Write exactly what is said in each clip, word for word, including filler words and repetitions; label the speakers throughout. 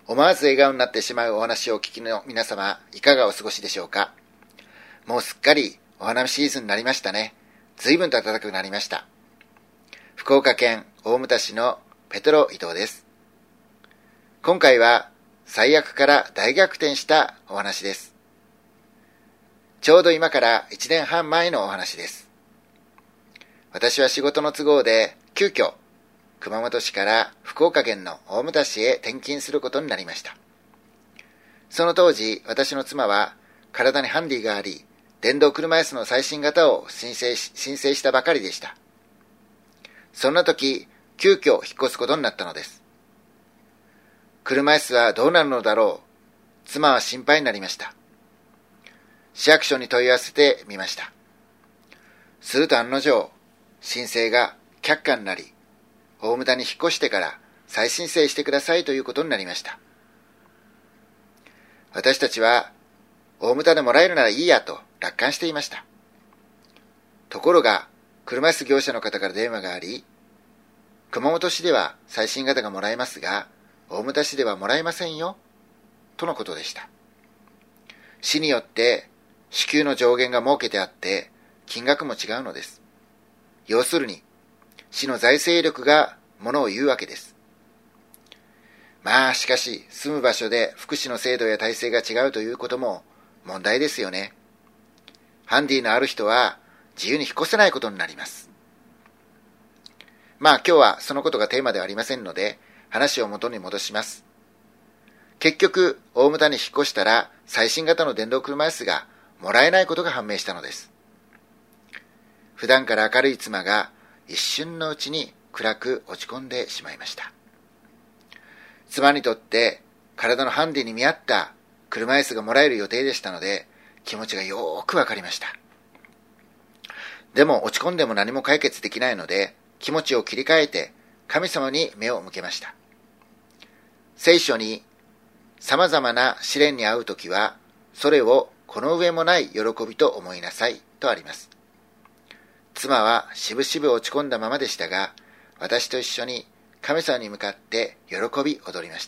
Speaker 1: 思わず笑顔になってしまうお話をお聞きの皆様、いかがお過ごしでしょうか。もうすっかりお花見シーズンになりましたね。随分と暖かくなりました。福岡県大牟田市のペトロ伊藤です。今回は最悪から大逆転したお話です。ちょうど今からいちねんはん前のお話です。私は仕事の都合で急遽熊本市から福岡県の大牟田市へ転勤することになりました。その当時、私の妻は体にハンディがあり、電動車椅子の最新型を申請し、申請したばかりでした。そんな時、急遽引っ越すことになったのです。車椅子はどうなるのだろう。妻は心配になりました。市役所に問い合わせてみました。すると案の定、申請が却下になり、大牟田に引っ越してから再申請してくださいということになりました。私たちは、大牟田でもらえるならいいやと楽観していました。ところが、車椅子業者の方から電話があり、熊本市では最新型がもらえますが、大牟田市ではもらえませんよ、とのことでした。市によって支給の上限が設けてあって、金額も違うのです。要するに、市の財政力がものを言うわけです。まあしかし、住む場所で福祉の制度や体制が違うということも問題ですよね。ハンディのある人は自由に引っ越せないことになります。まあ今日はそのことがテーマではありませんので、話を元に戻します。結局、大牟田に引っ越したら最新型の電動車椅子がもらえないことが判明したのです。普段から明るい妻が一瞬のうちに暗く落ち込んでしまいました。妻にとって体のハンディに見合った車椅子がもらえる予定でしたので、気持ちがよーくわかりました。でも落ち込んでも何も解決できないので、気持ちを切り替えて神様に目を向けました。聖書に様々な試練に遭うときは、それをこの上もない喜びと思いなさいとあります。妻はしぶしぶ落ち込んだままでしたが、私と一緒に神様に向かって喜び踊りました。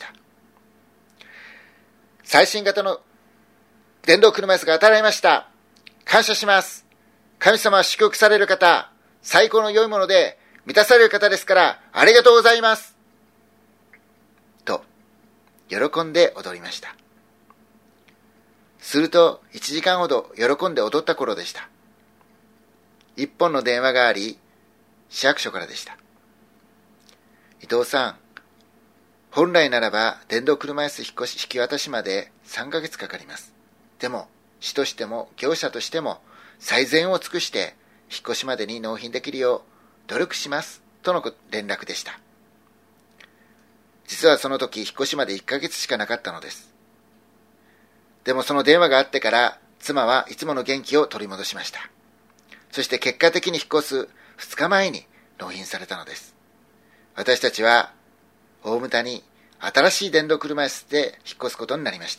Speaker 1: 最新型の電動車椅子が当たりました。感謝します。神様は祝福される方、最高の良いもので満たされる方ですからありがとうございます。と、喜んで踊りました。するといちじかんほど喜んで踊った頃でした。一本の電話があり、市役所からでした。伊藤さん、本来ならば電動車椅子引っ越し引き渡しまでさんかげつかかります。でも、市としても業者としても最善を尽くして引っ越しまでに納品できるよう努力します、との連絡でした。実はその時引っ越しまでいっかげつしかなかったのです。でもその電話があってから妻はいつもの元気を取り戻しました。そして結果的に引っ越すふつかまえに納品されたのです。私たちは大牟田に新しい電動車椅子で引っ越すことになりました。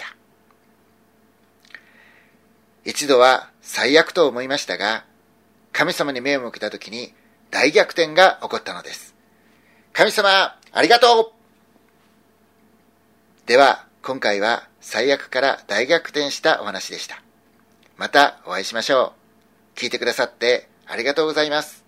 Speaker 1: 一度は最悪と思いましたが、神様に目を向けたときに大逆転が起こったのです。神様、ありがとう。では、今回は最悪から大逆転したお話でした。またお会いしましょう。聞いてくださってありがとうございます。